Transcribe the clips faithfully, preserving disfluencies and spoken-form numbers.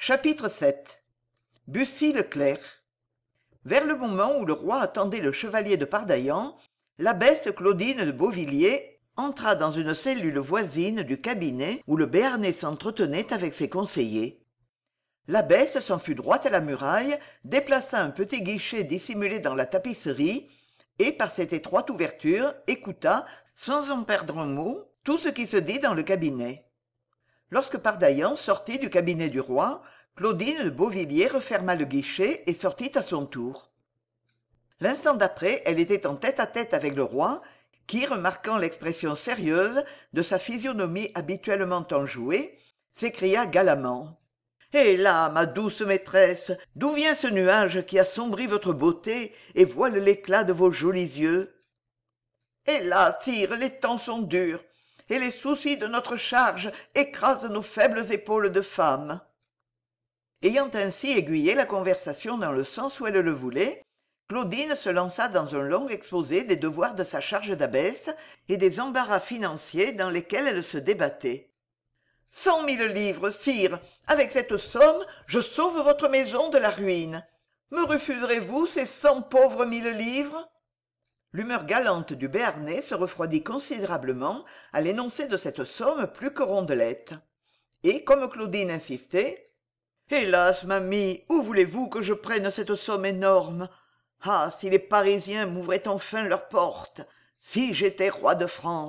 Chapitre sept. Bussy-Leclerc. Vers le moment où le roi attendait le chevalier de Pardaillan, l'abbesse Claudine de Beauvilliers entra dans une cellule voisine du cabinet où le Béarnais s'entretenait avec ses conseillers. L'abbesse s'en fut droit à la muraille, déplaça un petit guichet dissimulé dans la tapisserie, et par cette étroite ouverture écouta, sans en perdre un mot, tout ce qui se dit dans le cabinet. Lorsque Pardaillan sortit du cabinet du roi, Claudine de Beauvilliers referma le guichet et sortit à son tour. L'instant d'après, elle était en tête-à-tête avec le roi, qui, remarquant l'expression sérieuse de sa physionomie habituellement enjouée, s'écria galamment. « Hé là, ma douce maîtresse, d'où vient ce nuage qui assombrit votre beauté et voile l'éclat de vos jolis yeux ?»« Hélas, sire, les temps sont durs, et les soucis de notre charge écrasent nos faibles épaules de femme. » Ayant ainsi aiguillé la conversation dans le sens où elle le voulait, Claudine se lança dans un long exposé des devoirs de sa charge d'abbesse et des embarras financiers dans lesquels elle se débattait. « Cent mille livres, sire, avec cette somme, je sauve votre maison de la ruine. Me refuserez-vous ces cent pauvres mille livres ?» L'humeur galante du Béarnais se refroidit considérablement à l'énoncé de cette somme plus que rondelette. Et, comme Claudine insistait, « Hélas, mamie, où voulez-vous que je prenne cette somme énorme ? Ah, si les Parisiens m'ouvraient enfin leurs portes, si j'étais roi de France !»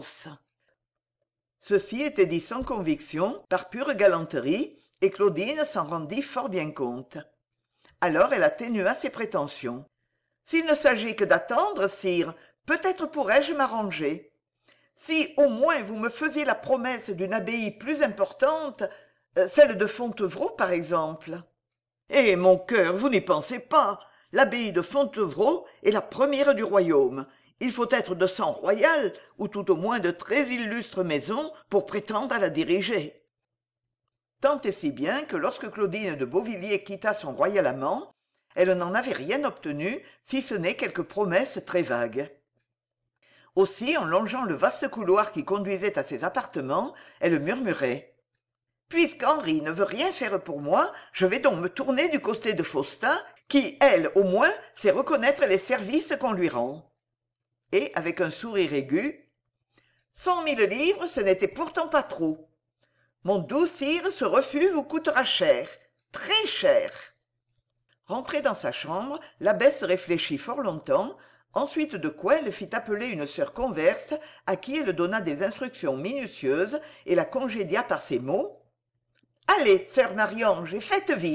Ceci était dit sans conviction, par pure galanterie, et Claudine s'en rendit fort bien compte. Alors elle atténua ses prétentions. « S'il ne s'agit que d'attendre, sire, peut-être pourrais-je m'arranger. Si au moins vous me faisiez la promesse d'une abbaye plus importante, euh, celle de Fontevraud par exemple. »« Eh, mon cœur, vous n'y pensez pas. L'abbaye de Fontevraud est la première du royaume. Il faut être de sang royal, ou tout au moins de très illustre maison, pour prétendre à la diriger. » Tant et si bien que lorsque Claudine de Beauvilliers quitta son royal amant, elle n'en avait rien obtenu, si ce n'est quelques promesses très vagues. Aussi, en longeant le vaste couloir qui conduisait à ses appartements, elle murmurait « Puisqu'Henri ne veut rien faire pour moi, je vais donc me tourner du côté de Faustin, qui, elle, au moins, sait reconnaître les services qu'on lui rend. » Et, avec un sourire aigu, « Cent mille livres, ce n'était pourtant pas trop. Mon doux sire, ce refus vous coûtera cher, très cher. » Rentrée dans sa chambre, l'abbesse réfléchit fort longtemps, ensuite de quoi elle fit appeler une sœur converse à qui elle donna des instructions minutieuses et la congédia par ces mots. « Allez, sœur Marie-Ange, et faites vite !»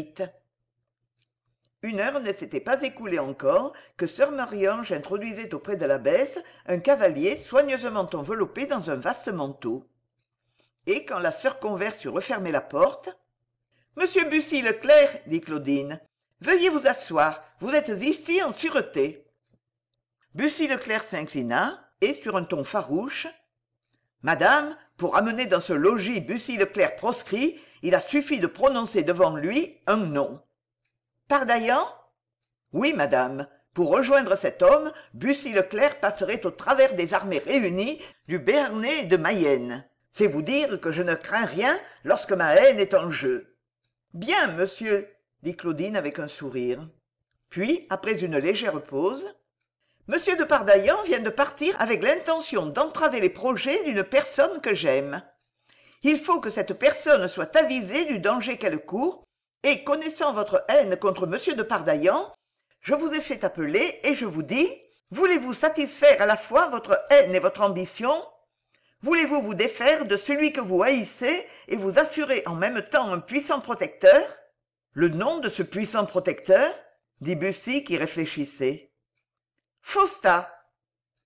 Une heure ne s'était pas écoulée encore que sœur Marie-Ange introduisait auprès de l'abbesse un cavalier soigneusement enveloppé dans un vaste manteau. Et quand la sœur converse eut refermé la porte, « Monsieur Bussy-Leclerc, dit Claudine, veuillez vous asseoir, vous êtes ici en sûreté. » Bussy-Leclerc s'inclina et, sur un ton farouche, « Madame, pour amener dans ce logis Bussy-Leclerc proscrit, il a suffi de prononcer devant lui un nom. »« Pardaillan ?»« Oui, madame. Pour rejoindre cet homme, Bussy-Leclerc passerait au travers des armées réunies du Béarnais et de Mayenne. C'est vous dire que je ne crains rien lorsque ma haine est en jeu. »« Bien, monsieur, » dit Claudine avec un sourire. Puis, après une légère pause, « Monsieur de Pardaillan vient de partir avec l'intention d'entraver les projets d'une personne que j'aime. Il faut que cette personne soit avisée du danger qu'elle court, et connaissant votre haine contre monsieur de Pardaillan, je vous ai fait appeler et je vous dis, voulez-vous satisfaire à la fois votre haine et votre ambition ? Voulez-vous vous défaire de celui que vous haïssez et vous assurer en même temps un puissant protecteur ? » Le nom de ce puissant protecteur, dit Bussy qui réfléchissait. « Faustin. »« Faustin ?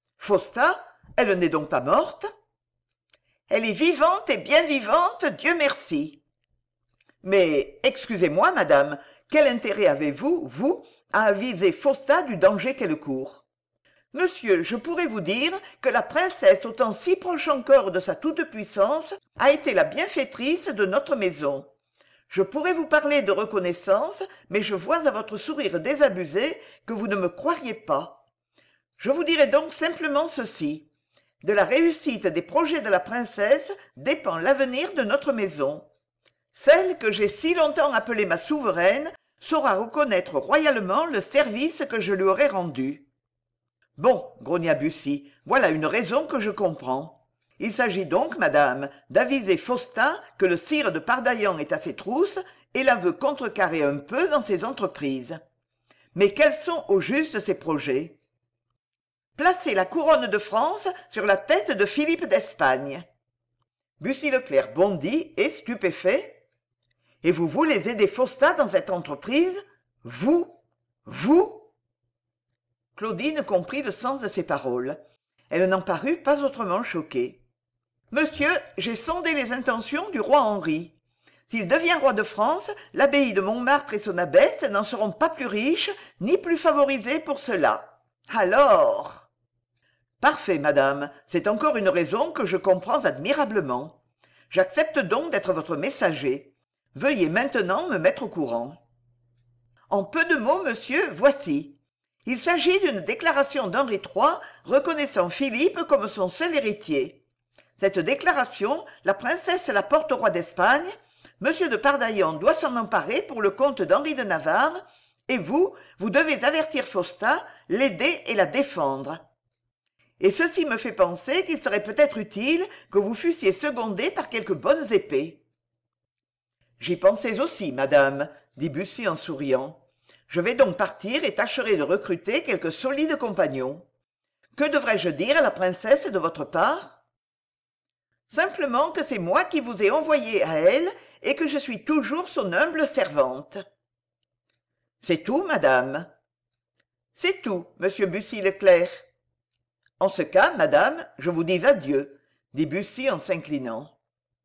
Elle n'est donc pas morte ? » ?»« Elle est vivante et bien vivante, Dieu merci. » Mais, excusez-moi, madame, quel intérêt avez-vous, vous, à aviser Faustin du danger qu'elle court ? Monsieur, je pourrais vous dire que la princesse, au temps si proche encore de sa toute-puissance, a été la bienfaitrice de notre maison. Je pourrais vous parler de reconnaissance, mais je vois à votre sourire désabusé que vous ne me croiriez pas. Je vous dirai donc simplement ceci. De la réussite des projets de la princesse dépend l'avenir de notre maison. Celle que j'ai si longtemps appelée ma souveraine saura reconnaître royalement le service que je lui aurais rendu. Bon, grogna Bussy, voilà une raison que je comprends. Il s'agit donc, madame, d'aviser Faustin que le sire de Pardaillan est à ses trousses et la veut contrecarrer un peu dans ses entreprises. Mais quels sont au juste ses projets? Placer la couronne de France sur la tête de Philippe d'Espagne. Bussy-Leclerc bondit et, stupéfait, « Et vous voulez aider Faustin dans cette entreprise? Vous? Vous ?» Claudine comprit le sens de ces paroles. Elle n'en parut pas autrement choquée. « Monsieur, j'ai sondé les intentions du roi Henri. S'il devient roi de France, l'abbaye de Montmartre et son abbesse n'en seront pas plus riches ni plus favorisées pour cela. Alors... » « Parfait, madame, c'est encore une raison que je comprends admirablement. J'accepte donc d'être votre messager. Veuillez maintenant me mettre au courant. » En peu de mots, monsieur, voici. Il s'agit d'une déclaration d'Henri trois reconnaissant Philippe comme son seul héritier. Cette déclaration, la princesse la porte au roi d'Espagne, monsieur de Pardaillan doit s'en emparer pour le compte d'Henri de Navarre, et vous, vous devez avertir Faustin, l'aider et la défendre. Et ceci me fait penser qu'il serait peut-être utile que vous fussiez secondé par quelques bonnes épées. « J'y pensais aussi, madame, » dit Bussy en souriant. « Je vais donc partir et tâcherai de recruter quelques solides compagnons. Que devrais-je dire à la princesse de votre part ? » « Simplement que c'est moi qui vous ai envoyé à elle et que je suis toujours son humble servante. »« C'est tout, madame. »« C'est tout, monsieur Bussy-Leclerc. » « En ce cas, madame, je vous dis adieu, » dit Bussy en s'inclinant.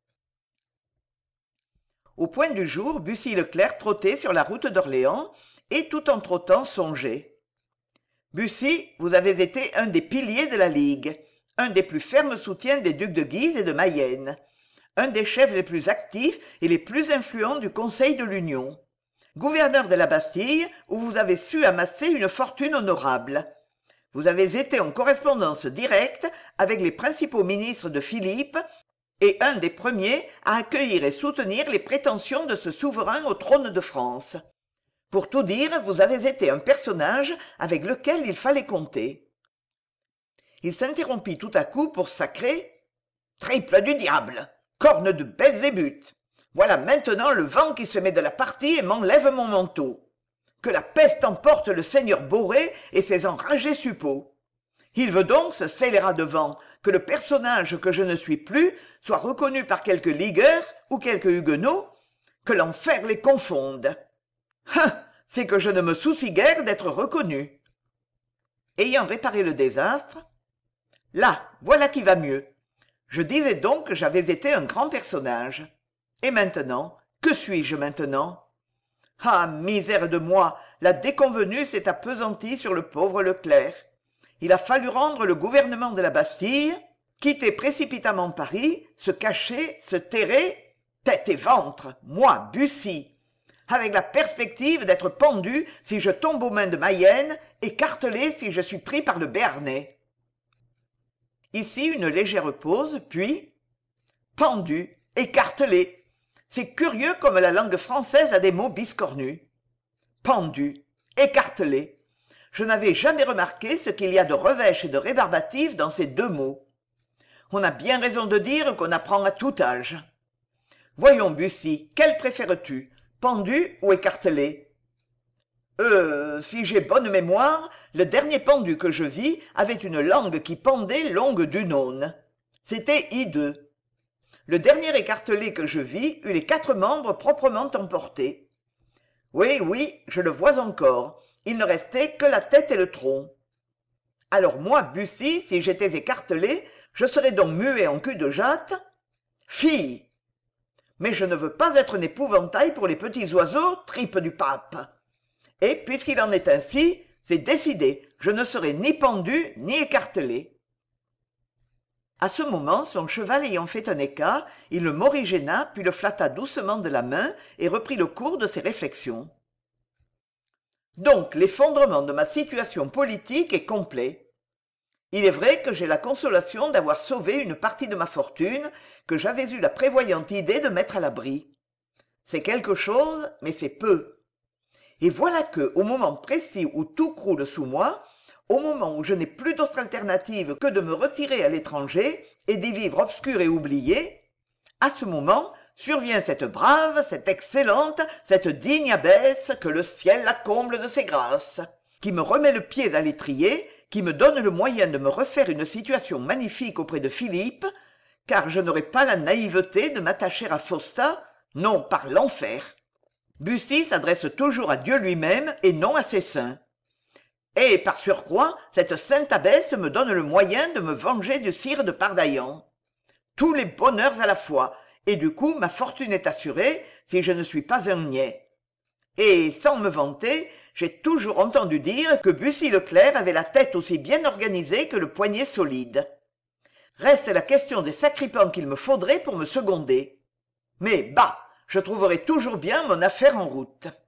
Au point du jour, Bussy-Leclerc trottait sur la route d'Orléans et tout en trottant songeait. « Bussy, vous avez été un des piliers de la Ligue, un des plus fermes soutiens des ducs de Guise et de Mayenne, un des chefs les plus actifs et les plus influents du Conseil de l'Union, gouverneur de la Bastille où vous avez su amasser une fortune honorable. Vous avez été en correspondance directe avec les principaux ministres de Philippe et un des premiers à accueillir et soutenir les prétentions de ce souverain au trône de France. Pour tout dire, vous avez été un personnage avec lequel il fallait compter. » Il s'interrompit tout à coup pour sacrer « Triple du diable! Corne de Belzébuth! Voilà maintenant le vent qui se met de la partie et m'enlève mon manteau. Que la peste emporte le seigneur Boré et ses enragés suppôts. Il veut donc se scélérat devant, que le personnage que je ne suis plus soit reconnu par quelque ligueur ou quelque huguenot, que l'enfer les confonde. Ah, c'est que je ne me soucie guère d'être reconnu. » Ayant réparé le désastre, « Là, voilà qui va mieux. Je disais donc que j'avais été un grand personnage. Et maintenant, que suis-je maintenant ? Ah, misère de moi, la déconvenue s'est appesantie sur le pauvre Leclerc. Il a fallu rendre le gouvernement de la Bastille, quitter précipitamment Paris, se cacher, se terrer, tête et ventre, moi, Bussy, avec la perspective d'être pendu si je tombe aux mains de Mayenne, écartelé si je suis pris par le Béarnais. » Ici une légère pause, puis « pendu, écartelé ». C'est curieux comme la langue française a des mots biscornus. Pendu, écartelé. Je n'avais jamais remarqué ce qu'il y a de revêche et de rébarbatif dans ces deux mots. On a bien raison de dire qu'on apprend à tout âge. Voyons, Bussy, quel préfères-tu, pendu ou écartelé ? Euh, si j'ai bonne mémoire, le dernier pendu que je vis avait une langue qui pendait longue d'une aune. C'était hideux. Le dernier écartelé que je vis eut les quatre membres proprement emportés. Oui, oui, je le vois encore. Il ne restait que la tête et le tronc. Alors moi, Bussy, si j'étais écartelé, je serais donc muet en cul de jatte. Fille ! Mais je ne veux pas être un épouvantail pour les petits oiseaux, tripe du pape. Et puisqu'il en est ainsi, c'est décidé, je ne serai ni pendu ni écartelé. À ce moment, son cheval ayant fait un écart, il le morigéna, puis le flatta doucement de la main et reprit le cours de ses réflexions. Donc, l'effondrement de ma situation politique est complet. Il est vrai que j'ai la consolation d'avoir sauvé une partie de ma fortune que j'avais eu la prévoyante idée de mettre à l'abri. C'est quelque chose, mais c'est peu. Et voilà que, au moment précis où tout croule sous moi, au moment où je n'ai plus d'autre alternative que de me retirer à l'étranger et d'y vivre obscur et oublié, à ce moment survient cette brave, cette excellente, cette digne abbesse, que le ciel la comble de ses grâces, qui me remet le pied à l'étrier, qui me donne le moyen de me refaire une situation magnifique auprès de Philippe, car je n'aurais pas la naïveté de m'attacher à Faustin, non par l'enfer. Bussy s'adresse toujours à Dieu lui-même et non à ses saints. Et, par surcroît, cette sainte abbesse me donne le moyen de me venger du sire de Pardaillan. Tous les bonheurs à la fois, et du coup ma fortune est assurée si je ne suis pas un niais. Et, sans me vanter, j'ai toujours entendu dire que Bussy Leclerc avait la tête aussi bien organisée que le poignet solide. Reste la question des sacripants qu'il me faudrait pour me seconder. Mais bah, je trouverai toujours bien mon affaire en route.